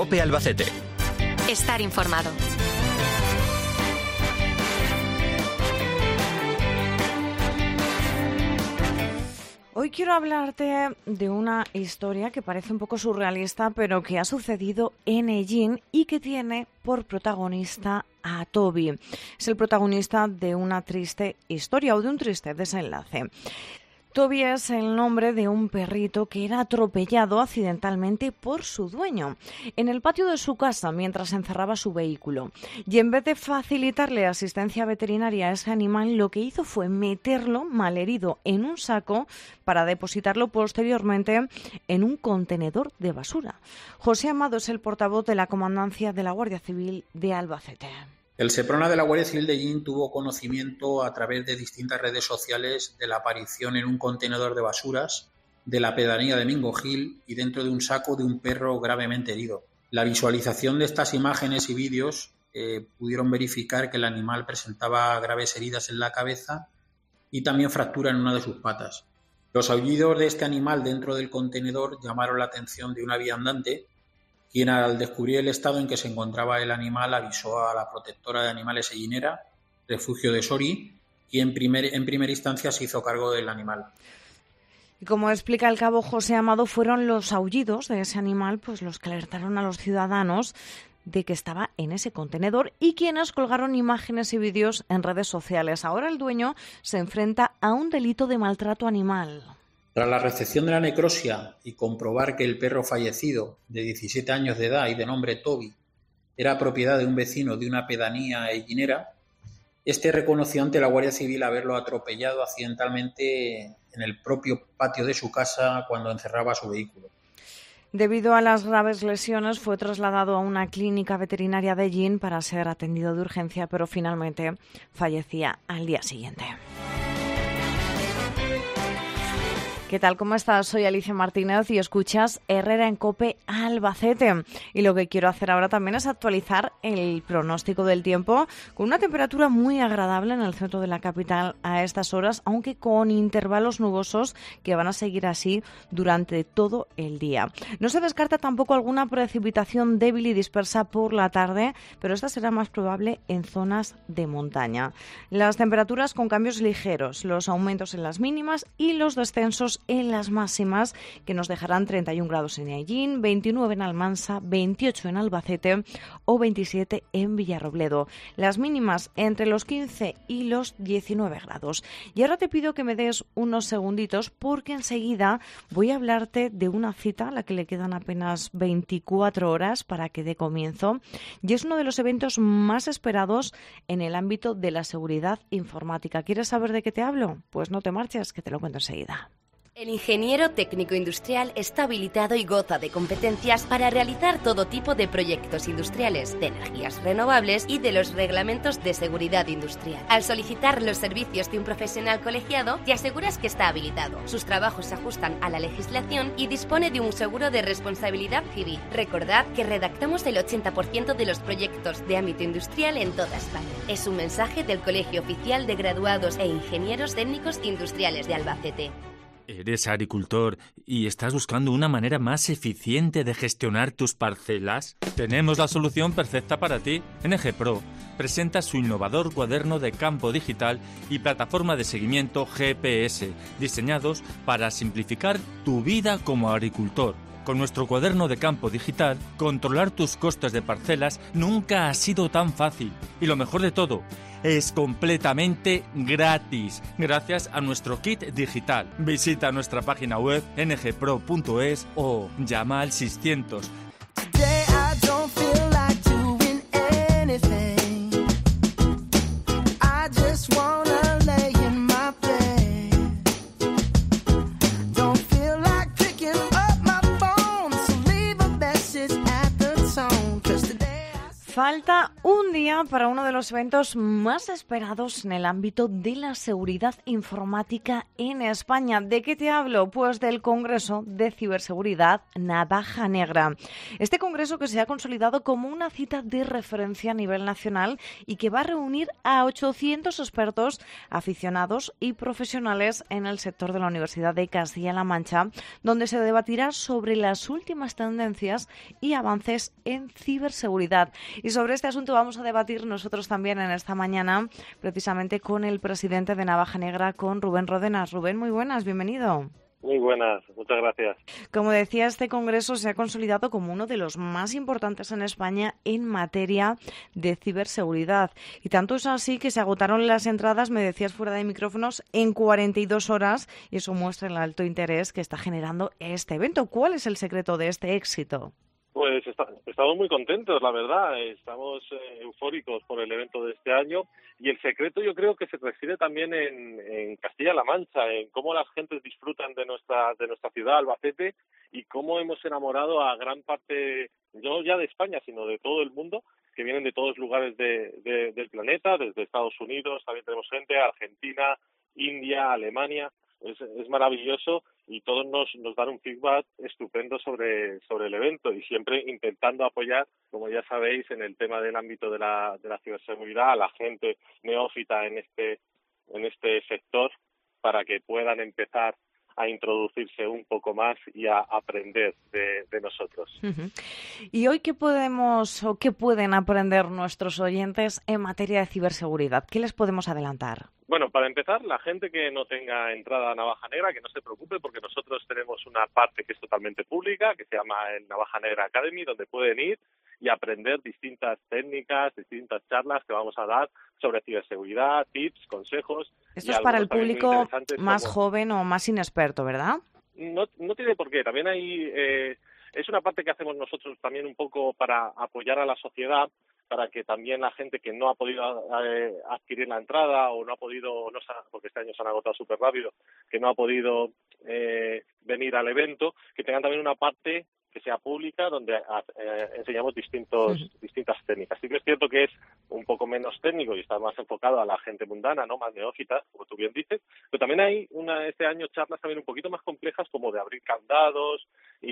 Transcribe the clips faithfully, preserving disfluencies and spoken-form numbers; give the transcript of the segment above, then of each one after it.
COPE Albacete. Estar informado. Hoy quiero hablarte de una historia que parece un poco surrealista, pero que ha sucedido en Ellín y que tiene por protagonista a Toby. Es el protagonista de una triste historia o de un triste desenlace. Toby es el nombre de un perrito que era atropellado accidentalmente por su dueño en el patio de su casa mientras encerraba su vehículo. Y en vez de facilitarle asistencia veterinaria a ese animal, lo que hizo fue meterlo malherido en un saco para depositarlo posteriormente en un contenedor de basura. José Amado es el portavoz de la Comandancia de la Guardia Civil de Albacete. El Seprona de la Guardia Civil de Ellín tuvo conocimiento a través de distintas redes sociales de la aparición en un contenedor de basuras de la pedanía de Mingo Gil y dentro de un saco de un perro gravemente herido. La visualización de estas imágenes y vídeos eh, pudieron verificar que el animal presentaba graves heridas en la cabeza y también fractura en una de sus patas. Los aullidos de este animal dentro del contenedor llamaron la atención de una viandante, quien al descubrir el estado en que se encontraba el animal avisó a la protectora de animales ellinera, Refugio de Sori, quien primer, en primera instancia se hizo cargo del animal. Y como explica el cabo José Amado, fueron los aullidos de ese animal pues los que alertaron a los ciudadanos de que estaba en ese contenedor y quienes colgaron imágenes y vídeos en redes sociales. Ahora el dueño se enfrenta a un delito de maltrato animal. Tras la recepción de la necropsia y comprobar que el perro fallecido, de diecisiete años de edad y de nombre Toby, era propiedad de un vecino de una pedanía ellinera, este reconoció ante la Guardia Civil haberlo atropellado accidentalmente en el propio patio de su casa cuando encerraba su vehículo. Debido a las graves lesiones, fue trasladado a una clínica veterinaria de Ellín para ser atendido de urgencia, pero finalmente fallecía al día siguiente. ¿Qué tal? ¿Cómo estás? Soy Alicia Martínez y escuchas Herrera en COPE Albacete. Y lo que quiero hacer ahora también es actualizar el pronóstico del tiempo con una temperatura muy agradable en el centro de la capital a estas horas, aunque con intervalos nubosos que van a seguir así durante todo el día. No se descarta tampoco alguna precipitación débil y dispersa por la tarde, pero esta será más probable en zonas de montaña. Las temperaturas con cambios ligeros, los aumentos en las mínimas y los descensos en las máximas, que nos dejarán treinta y un grados en Ellín, veintinueve en Almansa, veintiocho en Albacete o veintisiete en Villarrobledo. Las mínimas entre los quince y los diecinueve grados. Y ahora te pido que me des unos segunditos porque enseguida voy a hablarte de una cita a la que le quedan apenas veinticuatro horas para que dé comienzo. Y es uno de los eventos más esperados en el ámbito de la seguridad informática. ¿Quieres saber de qué te hablo? Pues no te marches, que te lo cuento enseguida. El ingeniero técnico industrial está habilitado y goza de competencias para realizar todo tipo de proyectos industriales, de energías renovables y de los reglamentos de seguridad industrial. Al solicitar los servicios de un profesional colegiado, te aseguras que está habilitado. Sus trabajos se ajustan a la legislación y dispone de un seguro de responsabilidad civil. Recordad que redactamos el ochenta por ciento de los proyectos de ámbito industrial en toda España. Es un mensaje del Colegio Oficial de Graduados e Ingenieros Técnicos Industriales de Albacete. ¿Eres agricultor y estás buscando una manera más eficiente de gestionar tus parcelas? Tenemos la solución perfecta para ti. N G Pro presenta su innovador cuaderno de campo digital y plataforma de seguimiento G P S, diseñados para simplificar tu vida como agricultor. Con nuestro cuaderno de campo digital, controlar tus costes de parcelas nunca ha sido tan fácil. Y lo mejor de todo, es completamente gratis, gracias a nuestro kit digital. Visita nuestra página web n g pro punto es o llama al seiscientos. Falta Un día para uno de los eventos más esperados en el ámbito de la seguridad informática en España. ¿De qué te hablo? Pues del Congreso de Ciberseguridad Navaja Negra. Este congreso que se ha consolidado como una cita de referencia a nivel nacional y que va a reunir a ochocientos expertos, aficionados y profesionales en el sector de la Universidad de Castilla-La Mancha, donde se debatirá sobre las últimas tendencias y avances en ciberseguridad. Y sobre este asunto vamos a debatir nosotros también en esta mañana, precisamente con el presidente de Navaja Negra, con Rubén Ródenas. Rubén, muy buenas, bienvenido. Muy buenas, muchas gracias. Como decía, este congreso se ha consolidado como uno de los más importantes en España en materia de ciberseguridad. Y tanto es así que se agotaron las entradas, me decías fuera de micrófonos, en cuarenta y dos horas, y eso muestra el alto interés que está generando este evento. ¿Cuál es el secreto de este éxito? Pues está, estamos muy contentos, la verdad. Estamos eh, eufóricos por el evento de este año y el secreto yo creo que se reside también en, en Castilla-La Mancha, en cómo las gentes disfrutan de nuestra de nuestra ciudad, Albacete, y cómo hemos enamorado a gran parte, no ya de España, sino de todo el mundo, que vienen de todos lugares de, de, del planeta, desde Estados Unidos, también tenemos gente, Argentina, India, Alemania. Es, es maravilloso y todos nos, nos dan un feedback estupendo sobre, sobre el evento y siempre intentando apoyar, como ya sabéis, en el tema del ámbito de la, de la ciberseguridad a la gente neófita en este, en este sector para que puedan empezar a introducirse un poco más y a aprender de, de nosotros. Uh-huh. ¿Y hoy qué podemos o qué pueden aprender nuestros oyentes en materia de ciberseguridad? ¿Qué les podemos adelantar? Bueno, para empezar, la gente que no tenga entrada a Navaja Negra, que no se preocupe, porque nosotros tenemos una parte que es totalmente pública, que se llama el Navaja Negra Academy, donde pueden ir y aprender distintas técnicas, distintas charlas que vamos a dar sobre ciberseguridad, tips, consejos. Esto es para el público más como... joven o más inexperto, ¿verdad? No, no tiene por qué. También hay... Eh, es una parte que hacemos nosotros también un poco para apoyar a la sociedad, para que también la gente que no ha podido eh, adquirir la entrada o no ha podido, no porque este año se han agotado súper rápido, que no ha podido eh, venir al evento, que tengan también una parte que sea pública, donde eh, enseñamos distintos uh-huh. distintas técnicas. Sí que es cierto que es un poco menos técnico y está más enfocado a la gente mundana, no más neófita, como tú bien dices, pero también hay una este año charlas también un poquito más complejas, como de abrir candados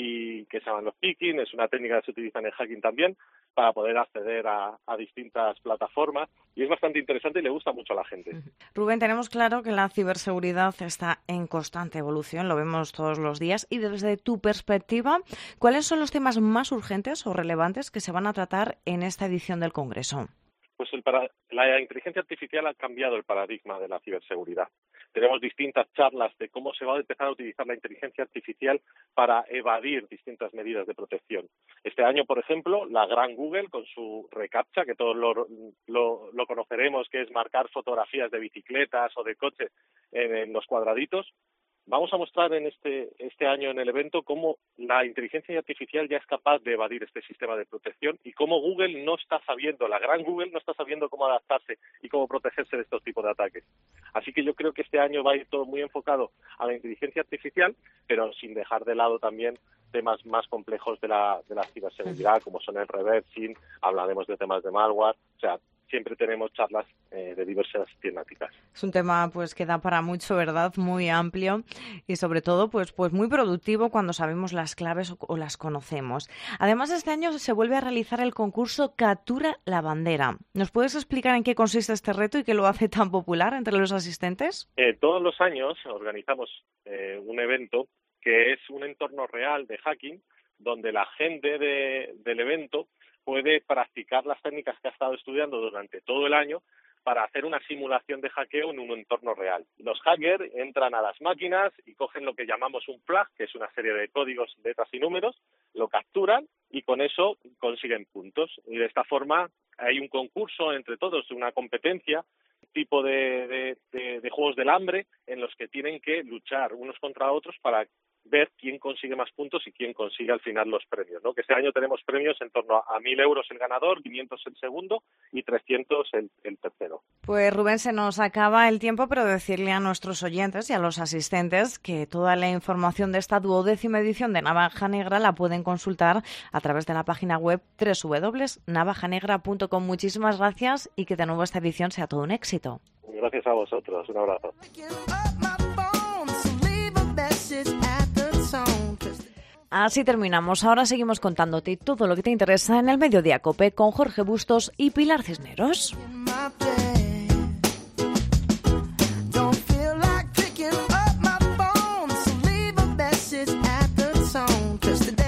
y que se llaman los picking, es una técnica que se utiliza en el hacking también, para poder acceder a, a distintas plataformas y es bastante interesante y le gusta mucho a la gente. Rubén, tenemos claro que la ciberseguridad está en constante evolución, lo vemos todos los días y desde tu perspectiva, ¿cuáles son los temas más urgentes o relevantes que se van a tratar en esta edición del Congreso? Pues el para... la inteligencia artificial ha cambiado el paradigma de la ciberseguridad. Tenemos distintas charlas de cómo se va a empezar a utilizar la inteligencia artificial para evadir distintas medidas de protección. Este año, por ejemplo, la gran Google con su reCAPTCHA, que todos lo, lo, lo conoceremos, que es marcar fotografías de bicicletas o de coches en, en los cuadraditos. Vamos a mostrar en este, este año en el evento cómo la inteligencia artificial ya es capaz de evadir este sistema de protección y cómo Google no está sabiendo, la gran Google no está sabiendo cómo adaptarse y cómo protegerse de estos tipos de ataques. Así que yo creo que este año va a ir todo muy enfocado a la inteligencia artificial, pero sin dejar de lado también temas más complejos de la, de la ciberseguridad, como son el reversing, hablaremos de temas de malware, o sea, siempre tenemos charlas eh, de diversas temáticas. Es un tema pues que da para mucho, ¿verdad? Muy amplio y sobre todo pues pues muy productivo cuando sabemos las claves o, o las conocemos. Además, este año se vuelve a realizar el concurso Captura la Bandera. ¿Nos puedes explicar en qué consiste este reto y qué lo hace tan popular entre los asistentes? Eh, todos los años organizamos eh, un evento que es un entorno real de hacking donde la gente de, del evento puede practicar las técnicas que ha estado estudiando durante todo el año para hacer una simulación de hackeo en un entorno real. Los hackers entran a las máquinas y cogen lo que llamamos un flag, que es una serie de códigos, letras y números, lo capturan y con eso consiguen puntos. Y de esta forma hay un concurso entre todos, una competencia, tipo de, de, de, de juegos del hambre en los que tienen que luchar unos contra otros para ver quién consigue más puntos y quién consigue al final los premios, ¿no? Que este año tenemos premios en torno a mil euros el ganador, quinientos el segundo y trescientos el, el tercero. Pues Rubén, se nos acaba el tiempo, pero decirle a nuestros oyentes y a los asistentes que toda la información de esta duodécima edición de Navaja Negra la pueden consultar a través de la página web doble u doble u doble u punto navaja negra punto com. Muchísimas gracias y que de nuevo esta edición sea todo un éxito. Gracias a vosotros, un abrazo. Así terminamos. Ahora seguimos contándote todo lo que te interesa en el Mediodía COPE con Jorge Bustos y Pilar Cisneros.